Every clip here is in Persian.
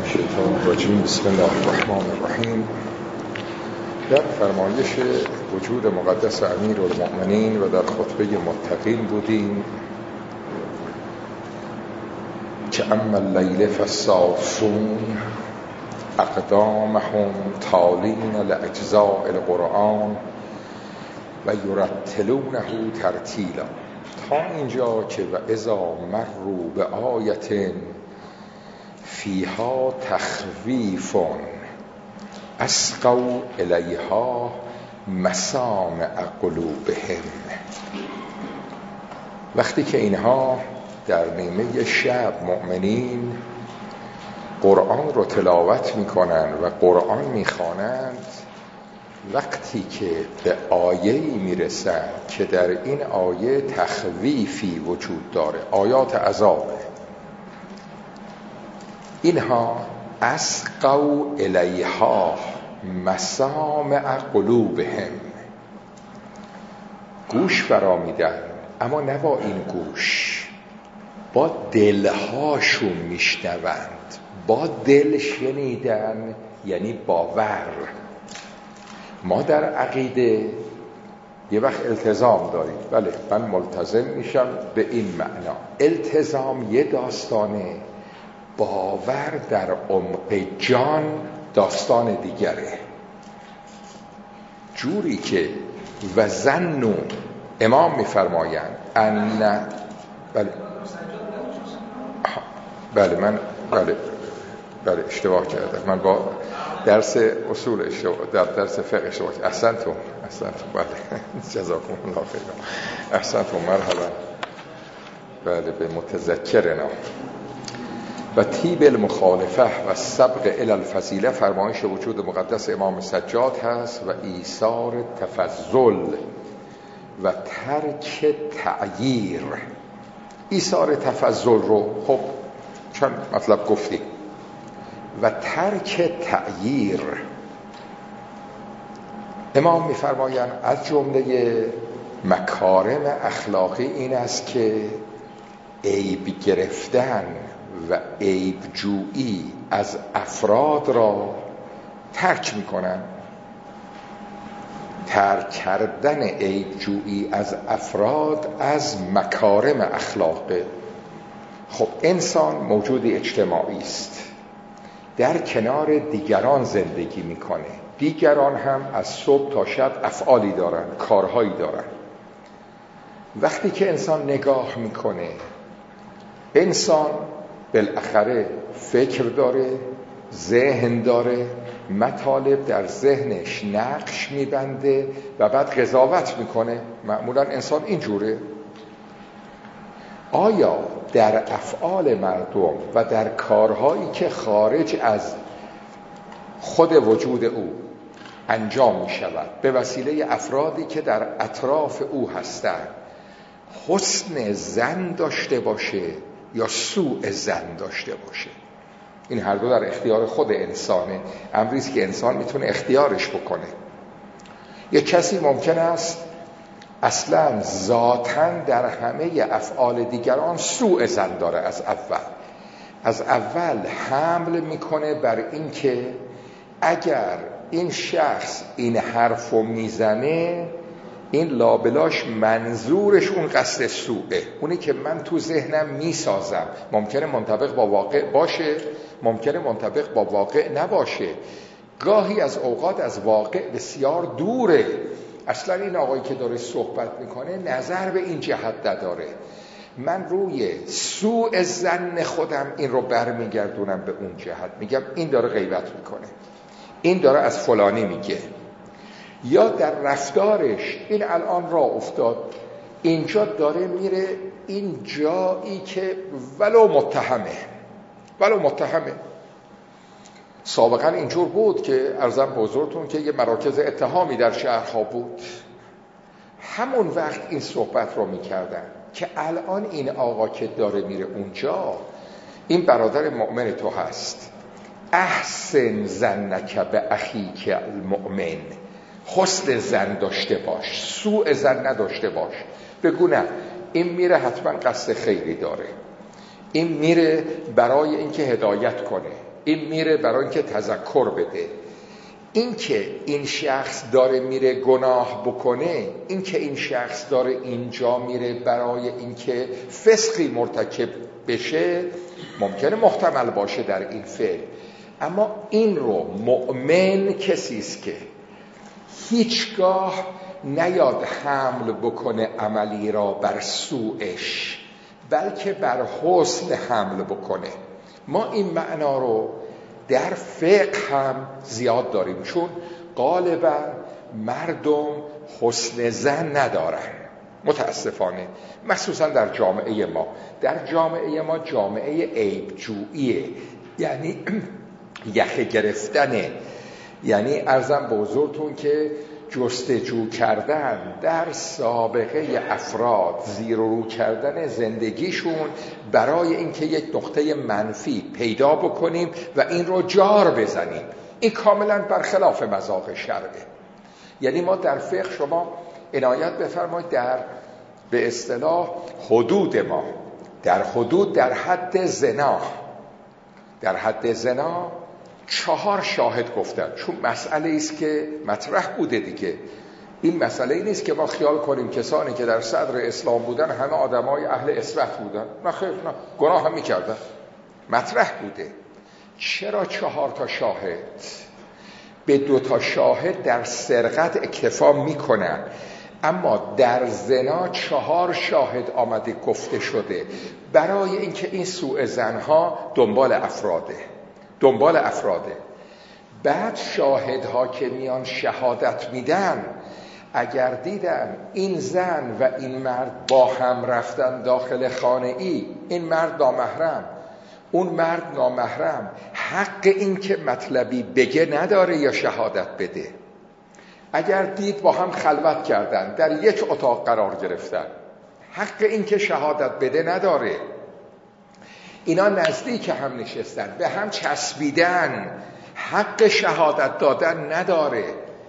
الشیطان الرجیم. بسم الله الرحمن الرحیم. در فرمایش وجود مقدس امیرالمؤمنین و در خطبه متقین بودیم که اما اللیل فالصافون اقدامهم تالین لاجزاء القرآن و یرتلونه ترتیلا، تا اینجا که و اذا مروا به آیة فیها تخویف اسقوا الیها مسامع قلوبهم. وقتی که اینها در نیمه شب مؤمنین قرآن رو تلاوت میکنن و قرآن میخوانند، وقتی که به آیه‌ای میرسن که در این آیه تخویفی وجود داره، آیات عذابه، اینها اسقوا الیها مسامع قلوبهم، گوش فرا میدن، اما نه با این گوش، با دلهاشون میشنوند. با دل شنیدن یعنی باور. ما در عقیده یه وقت التزام داریم، بله من ملتزم میشم به این معنا. التزام یه داستانه، باور در عمق جان داستان دیگره. جوری که و ظنوا، امام میفرمایند ان بله اشتباه کردم، من با درس اصول اشتباه، در درس فقه اشتباه کردم. احسنتم بله جزاکم الله خیر، احسنتم، مرحبا. بله به متذکرنا. و طیب المخالفه و سبق الی الفضیله فرمایش وجود مقدس امام سجاد هست و ایثار تفضل و ترک تعییر. ایثار تفضل رو خب چند مطلب گفتیم، و ترک تعییر. امام می‌فرمایند از جمله مکارم اخلاقی این است که عیب گرفتن و عیب جویی از افراد را ترک می‌کنند. ترک کردن عیب جویی از افراد از مکارم اخلاقه. خب انسان موجود اجتماعی است، در کنار دیگران زندگی میکنه. دیگران هم از صبح تا شب افعالی دارن، کارهایی دارن. وقتی که انسان نگاه میکنه، انسان بالاخره فکر داره، ذهن داره، مطالب در ذهنش نقش میبنده و بعد قضاوت میکنه. معمولا انسان اینجوره. آیا در افعال مردم و در کارهایی که خارج از خود وجود او انجام می شود به وسیله افرادی که در اطراف او هستند، حسن ظن داشته باشه یا سوء ظن داشته باشه؟ این هر دو در اختیار خود انسانه، امریست که انسان میتونه اختیارش بکنه. یک کسی ممکن است اصلا ذاتاً در همه افعال دیگران سوء ظن داره. از اول حمل میکنه بر این که اگر این شخص این حرفو میزنه، این لابلاش منظورش اون قصد سوءه، اونی که من تو ذهنم میسازم. ممکنه منطبق با واقع باشه، ممکنه منطبق با واقع نباشه، گاهی از اوقات از واقع بسیار دوره. اصلا این آقایی که داره صحبت میکنه نظر به این جهت نداره. من روی سوء ظن خودم این رو برمیگردونم به اون جهت، میگم این داره غیبت میکنه، این داره از فلانی میگه. یا در رفتارش این الان راه افتاد، اینجا داره میره این جایی که ولو متهمه. سابقا اینجور بود که عرضم حضورتون که یه مراکز اتهامی در شهرها بود. همون وقت این صحبت رو میکردن که الان این آقا که داره میره اونجا، این برادر مؤمن تو هست، احسن ظنک به اخیک المؤمن، حسن ظن داشته باش، سوء ظن نداشته باش. بگو نه این میره حتما قصد خیری داره، این میره برای اینکه هدایت کنه، این میره برای اینکه تذکر بده. این که این شخص داره میره گناه بکنه، این که این شخص داره اینجا میره برای اینکه فسقی مرتکب بشه، ممکنه محتمل باشه در این فعل. اما این رو مؤمن کسی است که هیچگاه نیاد حمل بکنه عملی را بر سوءش، بلکه بر حسن حمل بکنه. ما این معنا رو در فقه هم زیاد داریم، چون غالبا مردم حسن ظن ندارن متاسفانه، مخصوصا در جامعه ما. در جامعه ما جامعه عیبجوییه، یعنی یخه گرفتنه، یعنی عرضم به حضورتون که جستجو کردن در سابقه افراد، زیر و رو کردن زندگیشون برای اینکه یک نقطه منفی پیدا بکنیم و این رو جار بزنیم. این کاملا برخلاف مذاق شرعه. یعنی ما در فقه، شما عنایت بفرمایید، در به اصطلاح حدود ما، در حدود، در حد زنا، در حد زنا 4 شاهد گفتن، چون مسئله است که مطرح بوده دیگه. این مسئله ای نیست که ما خیال کنیم کسانی که در صدر اسلام بودن همه آدمای اهل عصمت بودن. نه خیر، نه، گناه هم میکردن. مطرح بوده. چرا 4 تا شاهد؟ به 2 تا شاهد در سرقت اکتفا میکنن، اما در زنا 4 شاهد آمده گفته شده، برای اینکه این سوء ظنها دنبال افراده. بعد شاهدها که میان شهادت میدن، اگر دیدن این زن و این مرد با هم رفتن داخل خانه ای، این مرد نامحرم، اون مرد نامحرم، حق این که مطلبی بگه نداره یا شهادت بده. اگر دید با هم خلوت کردن، در یک اتاق قرار گرفتن، حق این که شهادت بده نداره. اینا نزدیک هم نشستن، به هم چسبیدن، حق شهادت دادن نداره.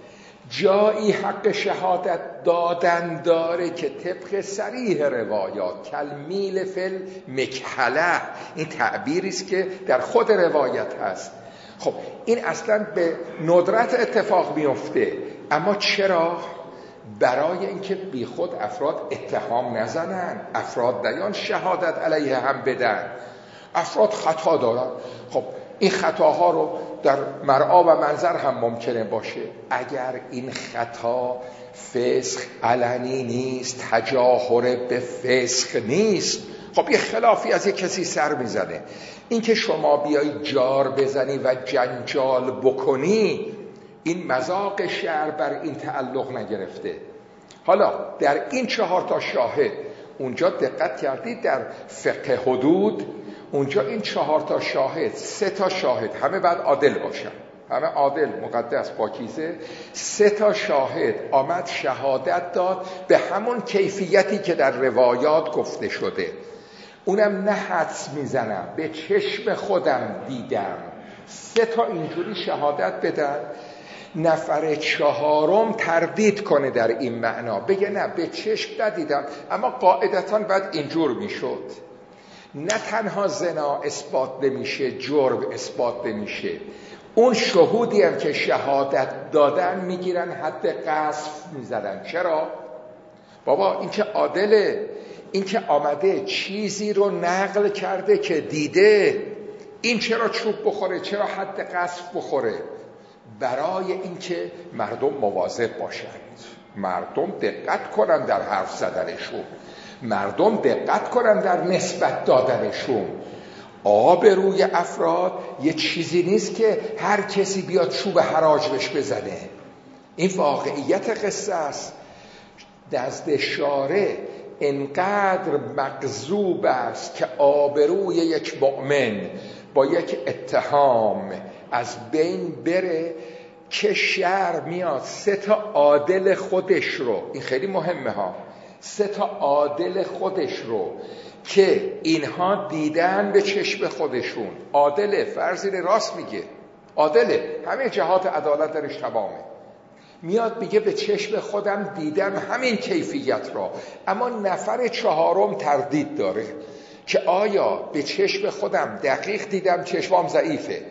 جایی حق شهادت دادن داره که طبق صریح روایات، کالمیل فی المکحله، این تعبیری است که در خود روایت هست. خب این اصلا به ندرت اتفاق میفته، اما چرا؟ برای اینکه بی خود افراد اتهام نزنن، افراد نیان شهادت علیه هم بدن. افراد خطا دارن، خب این خطاها رو در مرعا و منظر هم ممکنه باشه. اگر این خطا فسق علنی نیست، تجاهر به فسق نیست، خب یه خلافی از یک کسی سر میزنه. این که شما بیایی جار بزنی و جنجال بکنی، این مذاق شرع بر این تعلق نگرفته. حالا در این 4 تا شاهد، اونجا دقت کردید در فقه حدود، اونجا این 4 تا شاهد، 3 تا شاهد همه باید عادل باشن، همه عادل، مقدس، پاکیزه. 3 تا شاهد آمد شهادت داد به همون کیفیتی که در روایات گفته شده. اونم نه حدس میزنم، به چشم خودم دیدم. 3 تا اینجوری شهادت بدن، نفر 4م تردید کنه در این معنا، بگه نه به چشم ندیدم، اما قاعدتاً باید اینجور میشد. نه تنها زنا اثبات نمیشه، جرم اثبات نمیشه، اون شهودی هم که شهادت دادن میگیرن حد قذف میزدن. چرا؟ بابا این که عادله، این که آمده چیزی رو نقل کرده که دیده، این چرا چوب بخوره، چرا حد قذف بخوره؟ برای اینکه مردم مواظب باشند، مردم دقت کنن در حرف زدنشون، مردم دقت کنن در نسبت دادنشون. آبروی افراد یه چیزی نیست که هر کسی بیاد چوب حراج بهش بزنه. این واقعیت قصه است. نزد شارع انقدر مغضوب است که آبروی یک مؤمن با یک اتهام از بین بره که شرع میاد 3 تا عادل خودش رو، این خیلی مهمه ها، 3 تا عادل خودش رو که اینها دیدن به چشم خودشون، عادله، فرضی راست میگه، عادله، همه جهات عدالت درش تمامه، میاد میگه به چشم خودم دیدم همین کیفیت را، اما نفر 4م تردید داره که آیا به چشم خودم دقیق دیدم، چشمام ضعیفه،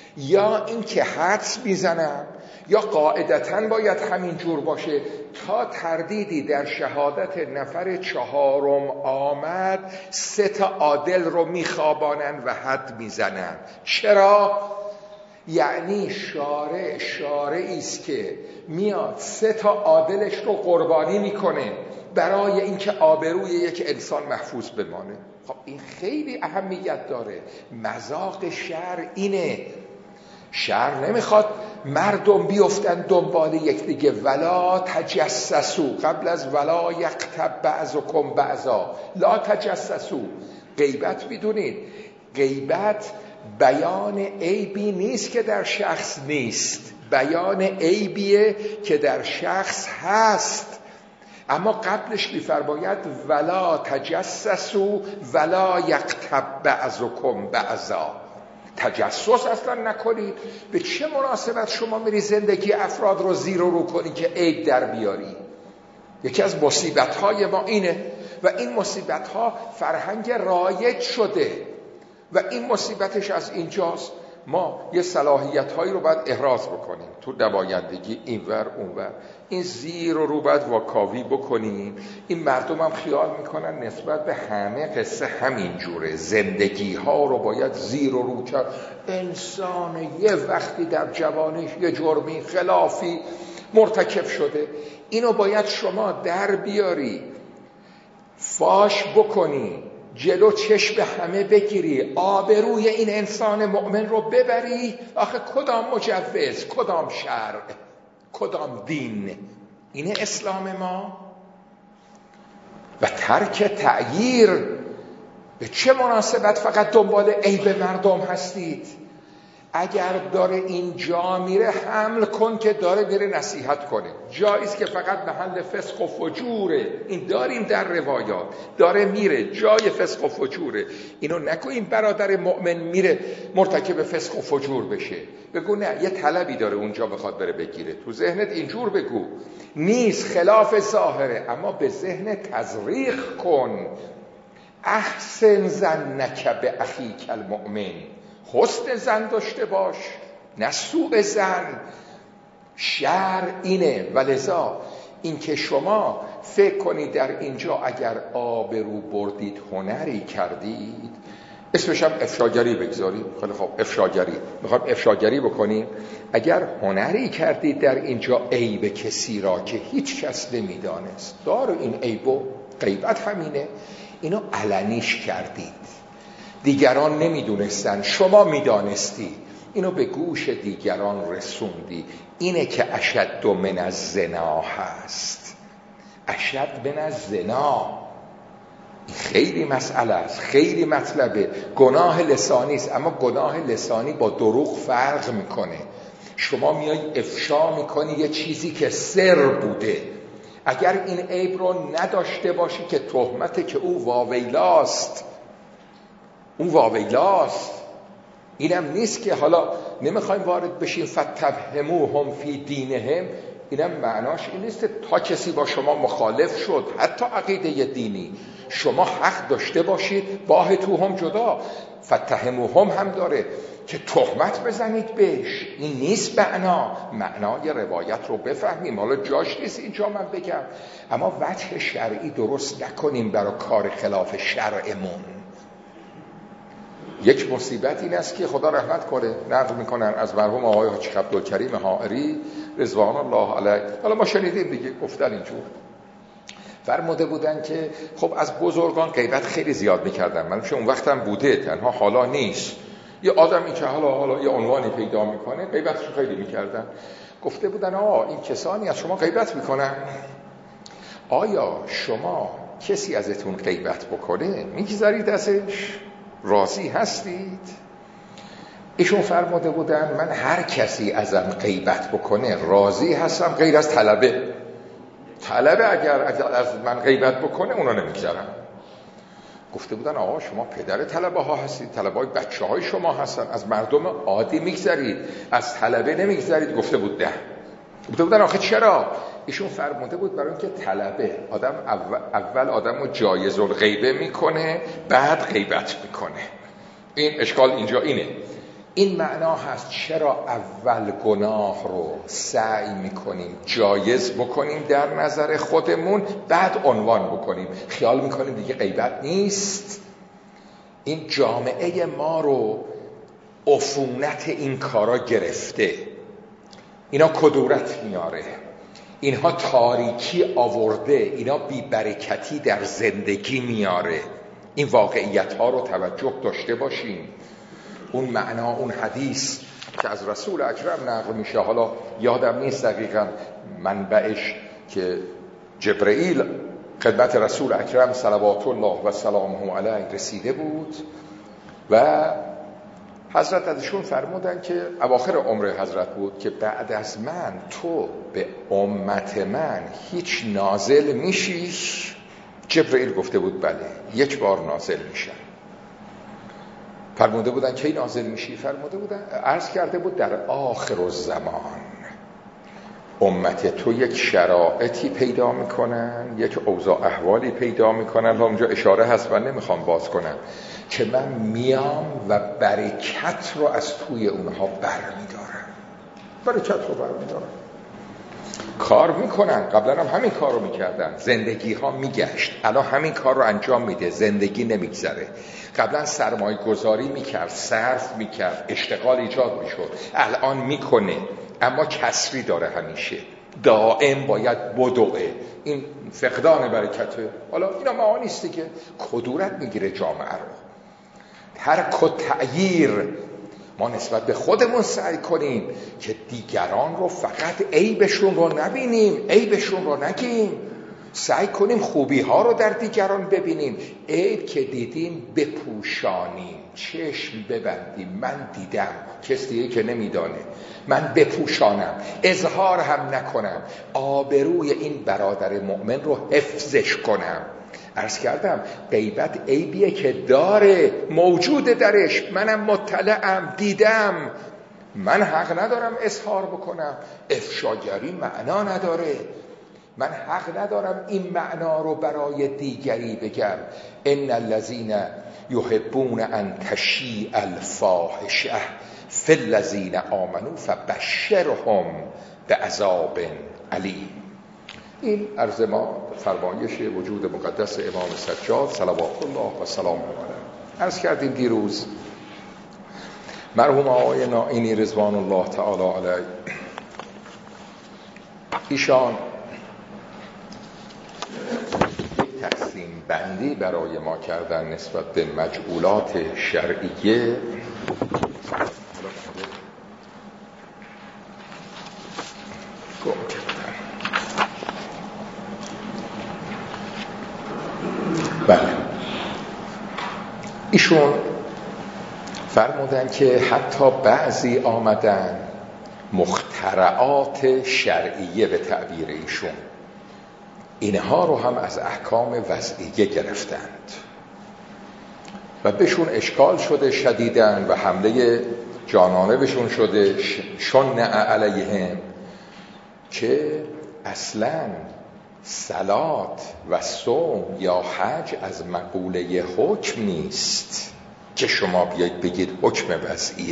یا این که حدس میزنم یا قاعدتاً باید همین جور باشه تا تردیدی در شهادت نفر چهارم آمد 3 عادل رو میخوابانن و حد میزنن. چرا؟ یعنی شارعی است که میاد 3 عادلش رو قربانی میکنه برای اینکه آبروی یک انسان محفوظ بمانه. خب این خیلی اهمیت داره. مذاق شرع اینه. شرع نمیخواد مردم بیفتن دنبال یکدیگه. ولا تجسسوا، قبل از ولا یغتب بعضکم بعضا، لا تجسسوا. غیبت میدونید، غیبت بیان عیبی نیست که در شخص نیست، بیان عیبیه که در شخص هست. اما قبلش می‌فرماید ولا تجسسوا ولا یغتب بعضکم بعضا. تجسس اصلا نکنید. به چه مناسبت شما میری زندگی افراد رو زیر و رو کنی که عیب در بیاری؟ یکی از مصیبت‌های ما اینه و این مصیبت‌ها فرهنگ رایج شده و این مصیبتش از اینجاست. ما یه صلاحیت‌هایی رو باید احراز بکنیم تو نمایندگی، اینور اونور. این زیر و رو باید واکاوی بکنیم. این مردم هم خیال میکنن نسبت به همه قصه همین جوره، زندگی ها رو باید زیر و رو کرد. انسان یه وقتی در جوانش یه جرمی خلافی مرتکب شده، اینو باید شما در بیاری، فاش بکنی، جلو چشم همه بگیری، آبروی این انسان مؤمن رو ببری. آخه کدام مجوز، کدام شرع، کدام دین؟ اینه اسلام ما. و ترک تعییر. به چه مناسبت فقط دنبال عیب مردم هستید؟ اگر داره این جا میره حمل کن که داره میره نصیحت کنه. جاییست که فقط محل فسق و فجوره، این داریم در روایات، داره میره جای فسق و فجوره. اینو نگو این برادر مؤمن میره مرتکب فسق و فجور بشه. بگو نه، یه طلبی داره اونجا بخواد بره بگیره. تو ذهنت اینجور بگو، نیست، خلاف ظاهره، اما به ذهن تزریق کن. احسن ظنک باخیک المؤمن، حسن ظن داشته باش، نه سوء ظن. شرع اینه. ولذا این که شما فکر کنید در اینجا اگر آبرو بردید هنری کردید، اسمش هم افشاگری بگذارید. خیلی خوب، افشاگری میخوام افشاگری بکنیم. اگر هنری کردید در اینجا عیب کسی را که هیچ کس نمیدانست، دار این عیبو، غیبت همینه، اینو علنیش کردید، دیگران نمیدونستن، شما میدانستی، اینو به گوش دیگران رسوندی. اینه که اشد من الزنا هست. اشد من الزنا. خیلی مسئله است، خیلی مطلبه. گناه لسانی است، اما گناه لسانی با دروغ فرق میکنه. شما میای افشا میکنی یه چیزی که سر بوده. اگر این عیب رو نداشته باشی که تهمته که او واویلاست، اون واویلاست. اینم نیست که حالا نمیخوایم وارد بشیم فتبهموهم فی دینهم. اینم معناش این نیست تا کسی با شما مخالف شد، حتی عقیده دینی، شما حق داشته باشید باه تو هم جدا. فتهموهم هم داره که تهمت بزنید بهش. این نیست معنای روایت رو بفهمیم. حالا جاش نیست اینجا من بگم، اما وجه شرعی درست نکنیم برای کار خلاف شرعمون. یک مصیبت این است که خدا رحمت کنه، نقل میکنن از مرحوم آقای حاجی عبدالکریم حائری رضوان الله علیه، حالا ما شنیدیم دیگه، گفتن اینجور، فرموده بودن که خب از بزرگان غیبت خیلی زیاد میکردن. من اون وقتم بوده، تنها حالا نیست. یه آدمی که حالا یه عنوانی پیدا میکنه غیبتش خیلی میکردن. گفته بودن این کسانی از شما غیبت میکنن، آیا شما کسی ازتون غیبت بکنه میگذارید ازش؟ راضی هستید؟ ایشون فرموده بودن من هر کسی ازم غیبت بکنه راضی هستم، غیر از طلبه اگر از من غیبت بکنه اونا نمیگذارم. گفته بودن آقا شما پدر طلبه ها هستید، طلبه های بچه های شما هستن، از مردم عادی میگذارید، از طلبه نمیگذارید. گفته بود نه. گفته بودن آخه چرا؟ ایشون فرموده بود برای اینکه طلبه آدم اول آدم رو جایز الغیبه میکنه، بعد غیبت میکنه. این اشکال اینجا اینه. این معنا هست چرا اول گناه رو سعی میکنیم جایز بکنیم در نظر خودمون، بعد عنوان بکنیم. خیال میکنیم دیگه غیبت نیست. این جامعه ما رو عفونت این کارا گرفته، اینا کدورت میاره، اینها تاریکی آورده، اینا بی‌برکتی در زندگی میاره. این واقعیت ها رو توجه داشته باشیم. اون معنا، اون حدیث که از رسول اکرم نقل میشه، حالا یادم نیست دقیقا منبعش، که جبرئیل خدمت رسول اکرم صلوات الله و سلامه علیه رسیده بود و حضرت ازشون فرمودن که اواخر عمر حضرت بود که بعد از من تو به امت من هیچ نازل میشی؟ جبرئیل گفته بود بله، یک بار نازل میشن. فرموده بودن کی نازل میشی؟ فرموده بودن، عرض کرده بود در آخر الزمان امت تو یک شرایطی پیدا میکنن، یک اوضاع احوالی پیدا میکنن، و اونجا اشاره هست و نمیخوام باز کنم، که من میام و برکت رو از توی اونها برمیدارم. برکت رو برمیدارم. کار میکنن، قبلا هم همین کار رو میکردن، زندگی ها میگشت، الان همین کار رو انجام میده، زندگی نمیگذره. قبلا سرمایه گذاری میکرد، صرف میکرد، اشتغال ایجاد میشد، الان میکنه اما کسری داره، همیشه دائم باید بدوه. این فقدان برکته. حالا اینا معانیستی که کدورت میگیره جامعه رو. ترک و تغییر، ما نسبت به خودمون سعی کنیم که دیگران رو فقط عیبشون رو نبینیم، عیبشون رو نگیم، سعی کنیم خوبی ها رو در دیگران ببینیم، عیب که دیدیم بپوشانیم، چشم ببندیم، من دیدم، کسی که نمیدانه، من بپوشانم، اظهار هم نکنم، آبروی این برادر مؤمن رو حفظش کنم. عرض کردم غیبت عیبیه که داره، موجوده درش، منم مطلعم، دیدم، من حق ندارم اظهار بکنم. افشاگری معنا نداره، من حق ندارم این معنا رو برای دیگری بگم. ان الذين يحبون ان تشیع الفاحشه فی الذین آمنوا فبشرهم بعذاب علیم. این عرض ما فرمایش وجود مقدس امام سجاد صلوات الله و سلامه علیه. عرض کردیم دیروز مرحوم آقای نائینی رضوان الله تعالی علیه، ایشان یک تقسیم بندی برای ما کردن نسبت به مجعولات شرعیه. بله، ایشون فرمودن که حتی بعضی آمدن مخترعات شرعیه به تعبیر ایشون، اینها رو هم از احکام وضعیه گرفتند و بهشون اشکال شده شدیدن و حمله جانانه بهشون شده، شن علیهم، که اصلاً صلات و صوم یا حج از مقوله حکم نیست که شما بیایید بگید حکم وضعیه.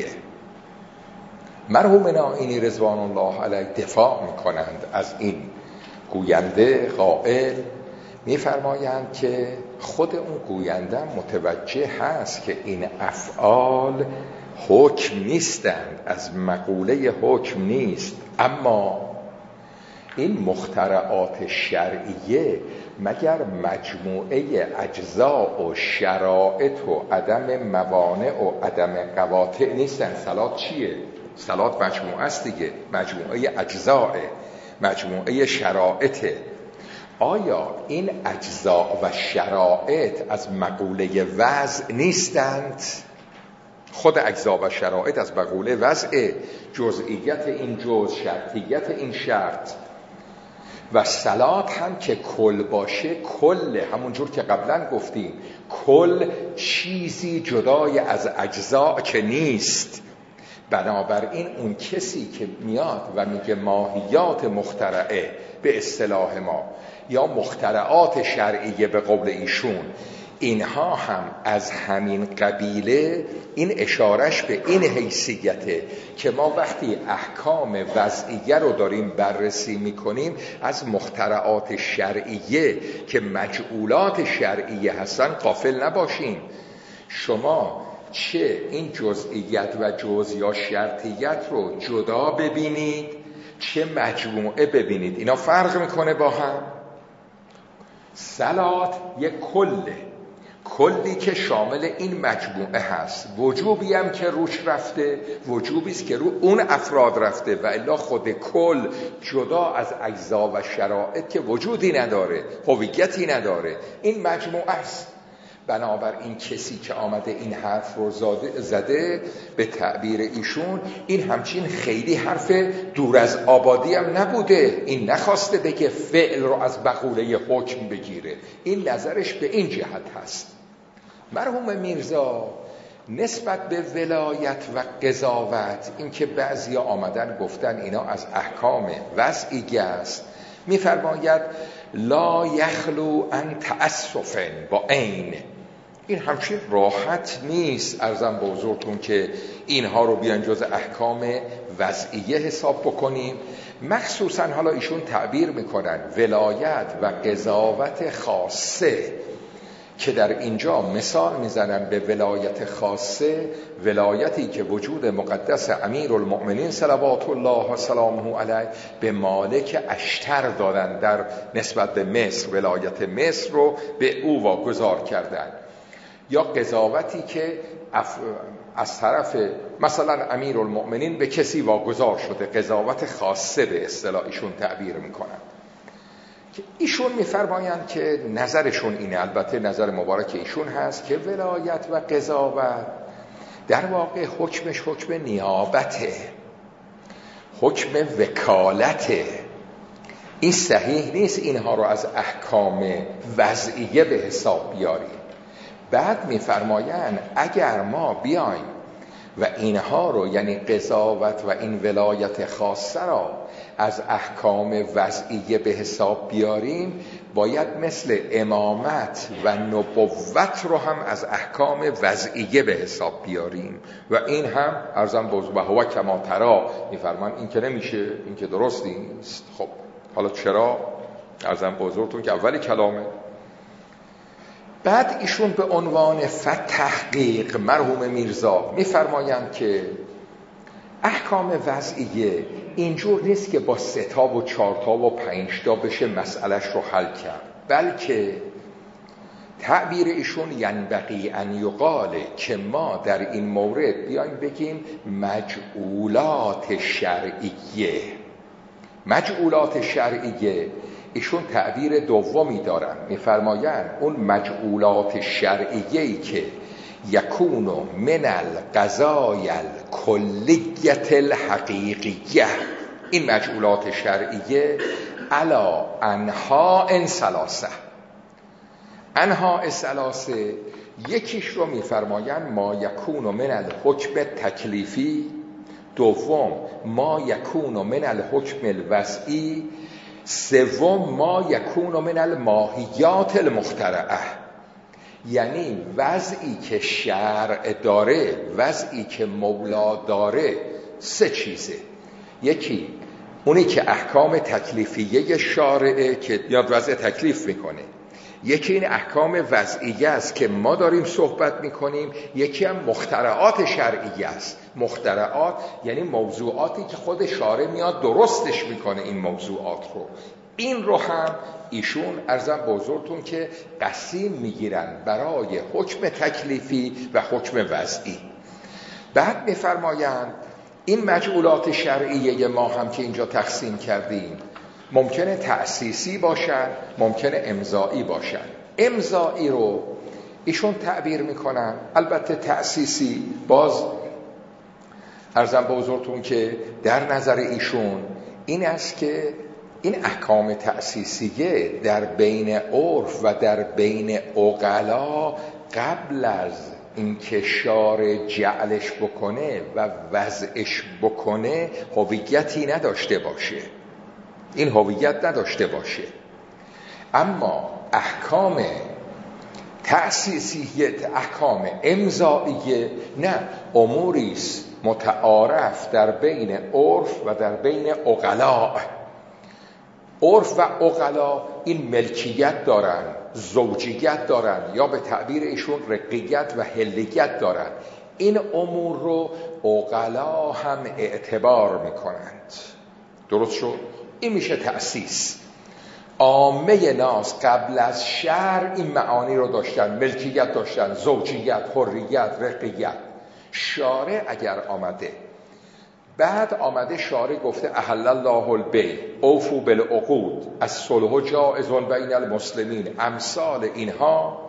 مرحوم نائینی رضوان الله علیه دفاع میکنند از این گوینده قائل، میفرمایند که خود اون گوینده متوجه هست که این افعال حکم نیستند، از مقوله حکم نیست، اما این مخترعات شرعیه مگر مجموعه اجزاء و شرائط و عدم موانع و عدم قواطع نیستن؟ صلات چیه؟ صلات مجموعه است دیگه، مجموعه اجزاء، مجموعه شرائط. آیا این اجزاء و شرائط از مقوله وضع نیستند؟ خود اجزاء و شرائط از مقوله وضع، جزئیت این جزء، شرطیت این شرط. و صلات هم که کل باشه، کل، همونجور که قبلا گفتیم، کل چیزی جدای از اجزاء که نیست. بنابراین اون کسی که میاد و میگه ماهیات مخترعه به اصطلاح ما یا مخترعات شرعیه به قول ایشون، اینها هم از همین قبیله. این اشارش به این حیثیته که ما وقتی احکام وضعیه رو داریم بررسی میکنیم از مخترعات شرعیه که مجعولات شرعیه هستن غافل نباشیم. شما چه این جزئیت و جز یا شرطیت رو جدا ببینید، چه مجموعه ببینید، اینا فرق میکنه با هم. صلات یک کلی که شامل این مجموعه هست. وجوبی هم که روش رفته، وجوبی است که رو اون افراد رفته، و الا خود کل جدا از اجزا و شرایط که وجودی نداره، هویتی نداره، این مجموعه است. بنابراین کسی که آمده این حرف رو زده به تعبیر ایشون، این همچین خیلی حرف دور از آبادی هم نبوده. این نخواسته بگه فعل رو از بقوله حکم بگیره، این نظرش به این جهت هست. مرحوم میرزا نسبت به ولایت و قضاوت، این که بعضیا آمدن گفتن اینا از احکام وضعیه است، میفرماید لا یخلو ان تأسف با عین. این همچین راحت نیست عرضم به حضورتون که اینها رو بیان جز احکام وضعیه حساب بکنیم. مخصوصا حالا ایشون تعبیر میکنن ولایت و قضاوت خاصه، که در اینجا مثال میزنن به ولایت خاصه، ولایتی که وجود مقدس امیرالمؤمنین صلوات الله و سلامه علیه به مالک اشتر دادن، در نسبت به مصر ولایت مصر رو به او واگذار کردن. یا قضاوتی که از طرف مثلا امیرالمؤمنین به کسی واگذار شده، قضاوت خاصه به اصطلاح ایشون تعبیر میکنن. ایشون میفرمایند که نظرشون اینه، البته نظر مبارک ایشون هست، که ولایت و قضاوت در واقع حکمش حکم نیابته، حکم وکالته. این صحیح نیست اینها رو از احکام وضعیه به حساب بیاریم. بعد میفرمایند اگر ما بیایم و اینها رو، یعنی قضاوت و این ولایت خاصه را از احکام وضعیه به حساب بیاریم، باید مثل امامت و نبوت رو هم از احکام وضعیه به حساب بیاریم. و این هم عرضم به هو کما ترا میفرمان این که نمیشه، این که درست نیست. خب حالا چرا؟ عرضم به حضورتون که اولی کلامه. بعد ایشون به عنوان فتحقیق مرحوم میرزا میفرمایند که احکام وضعیه اینجور نیست که با 3 تا و 4 تا و 5 تا بشه مسئلهش رو حل کرد، بلکه تعبیر ایشون ینبغی ان یقاله که ما در این مورد بیایم بگیم مجعولات شرعیه. مجعولات شرعیه ایشون تعبیر دومی دارن، میفرمایند اون مجعولات شرعیه‌ای که یکونو من القضای الکلیت الحقیقیه، این مجعولات شرعیه علا انحاء ثلاثه. انحاء ثلاثه یکیش رو میفرمایند ما یکونو من الحکم تکلیفی، دوم ما یکونو من الحکم الوضعی، سوم ما یکونو من الماهیات المخترعه. یعنی وضعی که شرع داره، وضعی که مولا داره، 3 چیزه. یکی اونی که احکام تکلیفیه شارعه که یاد وضع تکلیف میکنه، یکی این احکام وضعیه است که ما داریم صحبت میکنیم، یکی هم مخترعات شرعیه است. مخترعات یعنی موضوعاتی که خود شارع میاد درستش میکنه این موضوعات رو. این رو هم ایشون عرضم به حضورتون که قسیم میگیرن برای حکم تکلیفی و حکم وضعی. بعد میفرمایند این مجعولات شرعیه ما هم که اینجا تقسیم کردیم ممکنه تأسیسی باشن، ممکنه امضایی باشن. امضایی رو ایشون تعبیر میکنن، البته تأسیسی باز عرضم به حضورتون که در نظر ایشون این است که این احکام تأسیسیه در بین عرف و در بین عقلا قبل از اینکه شارع جعلش بکنه و وضعش بکنه هویتی نداشته باشه، این هویت نداشته باشه. اما احکام تأسیسیت احکام امضائیه نه، اموریست متعارف در بین عرف و در بین عقلا. عرف و عقلا این ملکیت دارن، زوجیت دارن، یا به تعبیر ایشون رقیت و حلیت دارن. این امور رو عقلا هم اعتبار میکنند. درست شد؟ این میشه تأسیس. عامه ناس قبل از شرع این معانی رو داشتن، ملکیت داشتن، زوجیت، حریت، رقیت. شارع اگر آمده بعد آمده شارع گفته احل الله البیع اوفوا بالعقود الصلح جائز بین المسلمین، امثال اینها،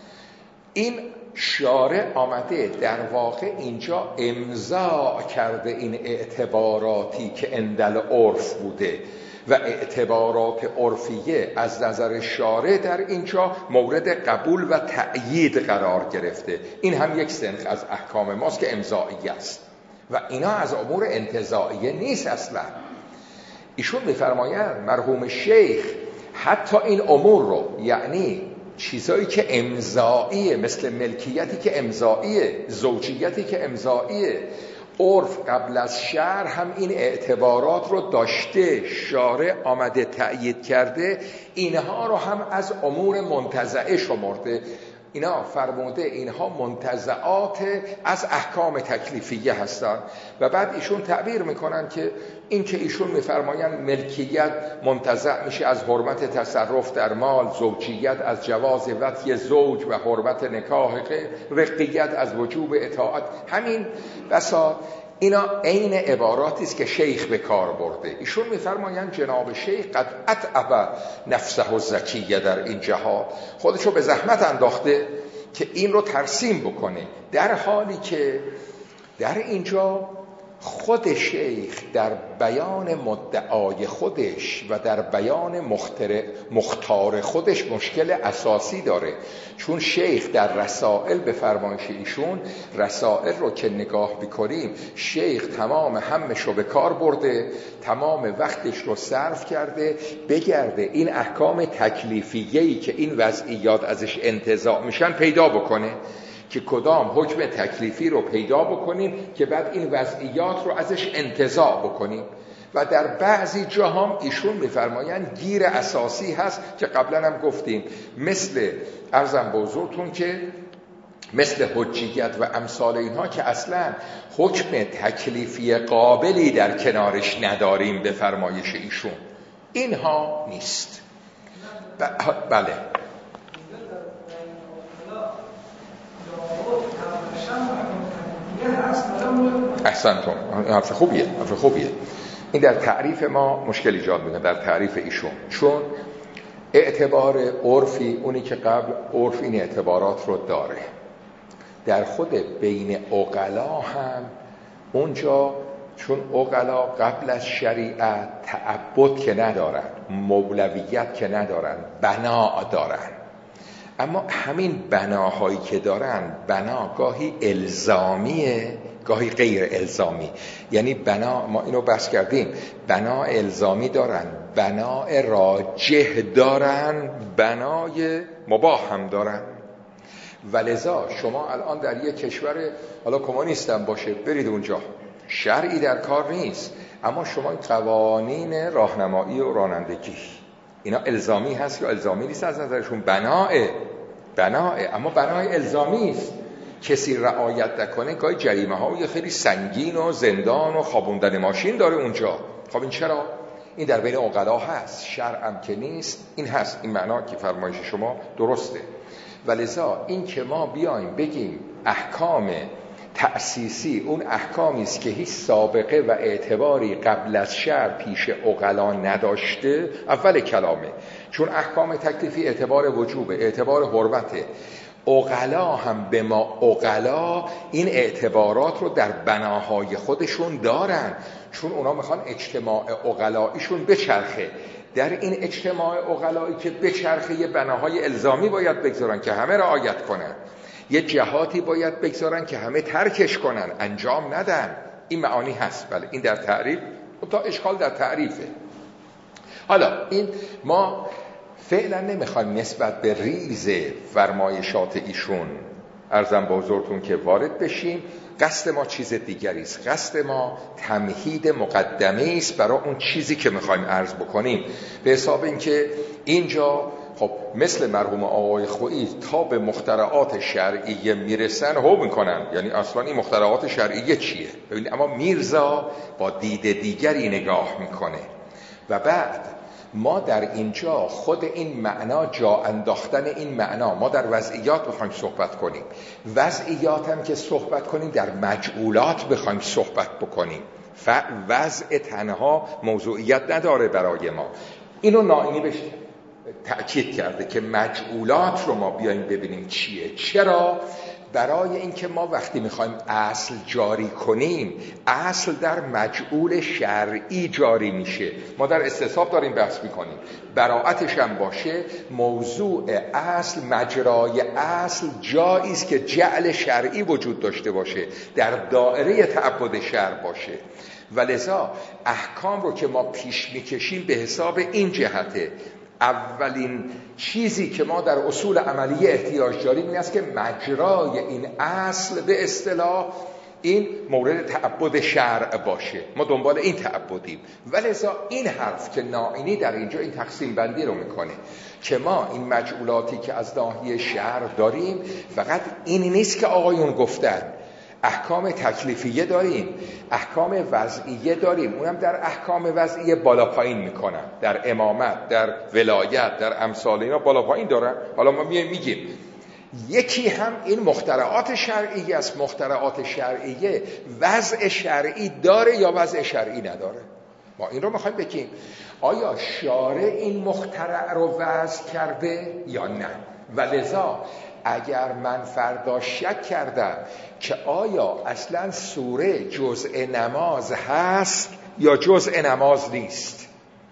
این شارع آمده در واقع اینجا امضا کرده این اعتباراتی که عندل عرف بوده و اعتبارات عرفیه از نظر شارع در اینجا مورد قبول و تأیید قرار گرفته. این هم یک صنف از احکام ماست که امضایی است و اینا از امور انتزاعیه نیست اصلا. ایشون میفرمایند مرحوم شیخ حتی این امور رو، یعنی چیزایی که امضاییه، مثل ملکیتی که امضاییه، زوجیتی که امضاییه، عرف قبل از شرع هم این اعتبارات رو داشته، شارع آمده تأیید کرده، اینها رو هم از امور منتزعه شمرده. اینا فرموده اینها منتزعات از احکام تکلیفیه هستند. و بعد ایشون تعبیر میکنن که این که ایشون میفرمایند ملکیت منتزع میشه از حرمت تصرف در مال، زوجیت از جواز وطی زوج و حرمت نکاح، رقیت از وجوب اطاعت، همین بسا اینا عین عباراتی است که شیخ به کار برده. ایشون میفرمایند جناب شیخ قد اتعب نفسه الزکیه در این جهاد، خودشو به زحمت انداخته که این رو ترسیم بکنه، در حالی که در اینجا خود شیخ در بیان مدعای خودش و در بیان مختار خودش مشکل اساسی داره. چون شیخ در رسائل به فرمایش ایشون، رسائل رو که نگاه بکنیم، شیخ تمام همش رو به کار برده، تمام وقتش رو صرف کرده بگرده این احکام تکلیفیه‌ای که این وضعیات ازش انتزاع میشن پیدا بکنه، که کدام حکم تکلیفی رو پیدا بکنیم که بعد این وضعیات رو ازش انتزاع بکنیم. و در بعضی جاها ایشون میفرمایند گیر اساسی هست که قبلا هم گفتیم، مثل عرضم به حضورتون که مثل حجیت و امثال اینها که اصلا حکم تکلیفی قابلی در کنارش نداریم به فرمایش ایشون، اینها نیست. بله احسنتم، حرف خوبیه، حرف خوبیه. این در تعریف ما مشکل ایجاد میکنه، در تعریف ایشون، چون اعتبار عرفی اونی که قبل عرف این اعتبارات رو داره، در خود بین عقلا هم اونجا، چون عقلا قبل از شریعت تعبد که ندارن، مولویت که ندارن، بنا دارن، اما همین بناهایی که دارن بنا گاهی الزامیه گاهی غیر الزامی. یعنی بنا، ما اینو بحث کردیم، بنا الزامی دارن، بنا راجح دارن، بنای مباح هم دارن. ولذا شما الان در یک کشور، حالا کمونیست هم باشه، برید اونجا شرعی در کار نیست، اما شما این قوانین راهنمایی و رانندگی اینا الزامی هست یا الزامی نیست؟ از نظرشون بناه، اما بنای الزامی است. کسی رعایت نکنه گاهی جریمه های خیلی سنگین و زندان و خوابوندن ماشین داره اونجا. خب این چرا؟ این در بین عقلا هست، شرعم که نیست. این هست، این معنا که فرمایش شما درسته. ولذا این که ما بیایم بگیم احکام تأسیسی اون احکامی است که هیچ سابقه و اعتباری قبل از شرع پیش عقلا نداشته، اول کلامه. چون احکام تکلیفی اعتبار وجوب، اعتبار حرمته، عقلا هم به ما عقلا این اعتبارات رو در بناهای خودشون دارن، چون اونا میخوان اجتماع عقلاییشون بچرخه. در این اجتماع عقلایی که بچرخه یه بناهای الزامی باید بگذارن که همه رعایت کنن، یه جهاتی باید بگذارن که همه ترکش کنن، انجام ندن. این معانی هست. بله این در تعریف، تا اشکال در تعریفه. حالا این ما فعلا نمیخوایم نسبت به ریز فرمایشات ایشون عرضم به حضورتون که وارد بشیم. قصد ما چیز دیگری است. قصد ما تمهید مقدمه است برای اون چیزی که میخوایم عرض بکنیم، به حساب اینکه اینجا خب مثل مرحوم آقای خویی تا به مخترعات شرعیه میرسن هو میکنن، یعنی اصلا این مخترعات شرعیه چیه؟ ببینید اما میرزا با دید دیگری نگاه میکنه و بعد ما در اینجا خود این معنا، جا انداختن این معنا، ما در وضعیات بخوایم صحبت کنیم، وضعیات هم که صحبت کنیم در مجعولات بخوایم صحبت بکنیم، وضع تنها موضوعیت نداره برای ما. اینو نائینی بهش تأکید کرده که مجعولات رو ما بیایم ببینیم چیه. چرا؟ برای اینکه ما وقتی میخوایم اصل جاری کنیم، اصل در مجعول شرعی جاری میشه. ما در استصحاب داریم بحث میکنیم، براعتش هم باشه موضوع اصل، مجرای اصل جایی است که جعل شرعی وجود داشته باشه، در دائره تعبد شرع باشه. ولذا احکام رو که ما پیش میکشیم به حساب این جهته. اولین چیزی که ما در اصول عملی احتیاج داریم این است که مجرای این اصل به اصطلاح این مورد تعبد شرع باشه، ما دنبال این تعبدیم. ولذا این حرف که نائینی در اینجا این تقسیم بندی رو میکنه که ما این مجعولاتی که از ناحیه شرع داریم فقط این نیست که آقایون گفتن، احکام تکلیفیه داریم، احکام وضعیه داریم، اونم در احکام وضعیه بالا پایین میکنن، در امامت، در ولایت، در امثال اینا بالا پایین دارن. حالا ما میگیم یکی هم این مخترعات شرعیه است. مخترعات شرعیه وضع شرعی داره یا وضع شرعی نداره؟ ما این رو میخوایم بگیم آیا شارع این مخترع رو وضع کرده یا نه. ولذا اگر من فردا شک کردم که آیا اصلا سوره جزء نماز هست یا جزء نماز نیست،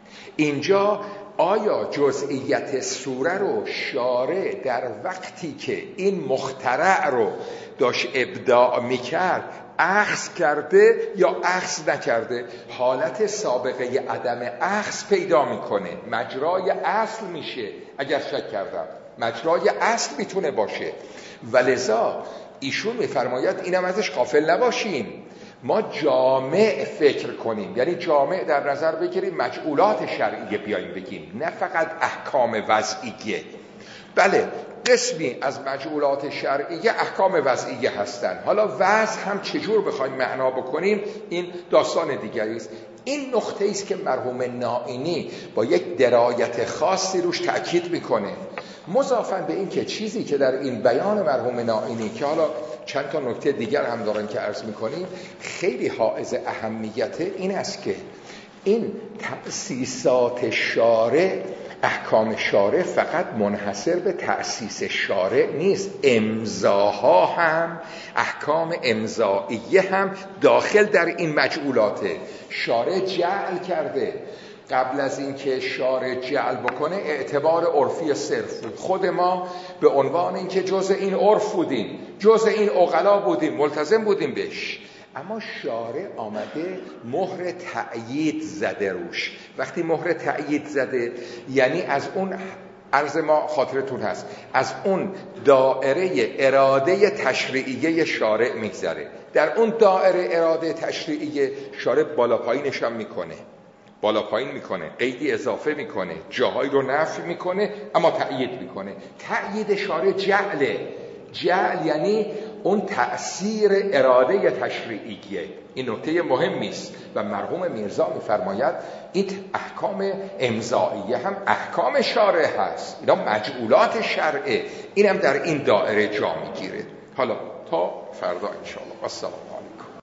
اینجا آیا جزئیت سوره رو شارع در وقتی که این مخترع رو داشت ابداع میکرد اخذ کرده یا اخذ نکرده؟ حالت سابقه عدم اخذ پیدا میکنه، مجرای اصل میشه. اگر شک کردم مجرای اصل میتونه باشه. ولذا ایشون میفرماید اینم ازش غافل نباشیم، ما جامع فکر کنیم، یعنی جامع در نظر بگیریم مجعولات شرعیه بیاییم بگیم، نه فقط احکام وضعیه. بله قسمی از مجعولات شرعیه احکام وضعیه هستند، حالا وضع هم چجور بخوایم معنا بکنیم این داستان دیگری است. این نقطه است که مرحوم نائینی با یک درایت خاصی روش تأکید میکنه، مضافاً به این که چیزی که در این بیان مرحوم نائینی که حالا چند تا نکته دیگر هم دارن که عرض میکنیم خیلی حائز اهمیت، این است که این تأسیسات شارع، احکام شارع فقط منحصر به تأسیس شارع نیست، امضاها هم، احکام امضائیه هم داخل در این مجعولاته. شارع جعل کرده، قبل از اینکه شارع جعل بکنه اعتبار عرفی صرف بود. خود ما به عنوان اینکه جزء این عرف بودیم، جزء این عقلا بودیم، ملتزم بودیم بهش، اما شارع آمده مهر تأیید زده روش. وقتی مهر تأیید زده یعنی از اون عرض ما خاطرتون هست از اون دائره اراده تشریعیه شارع میگذره، در اون دائره اراده تشریعیه شارع بالا پایینش هم میکنه، بالا پایین میکنه، قیدی اضافه میکنه، جاهایی رو نفی میکنه اما تأیید میکنه. تأیید شارع جعله. جعل یعنی اون تأثیر اراده تشریعیه. این نکته مهمی است و مرحوم میرزا میفرماید این احکام امضائیه هم احکام شارع هست، اینا مجعولات شرعه، اینم در این دائره جا میگیره. حالا تا فردا انشاءالله. السلام علیکم.